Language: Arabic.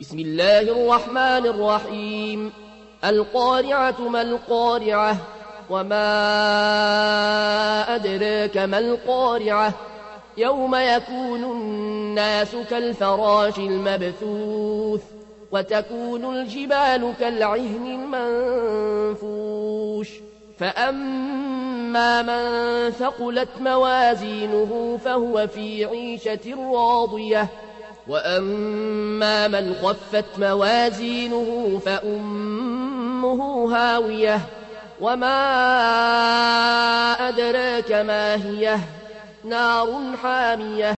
بسم الله الرحمن الرحيم. القارعة ما القارعة وما أدراك ما القارعة يوم يكون الناس كالفراش المبثوث وتكون الجبال كالعهن المنفوش فأما من ثقلت موازينه فهو في عيشة راضية وأما من خفت موازينه فأمه هاوية وما أدراك ما هي نار حامية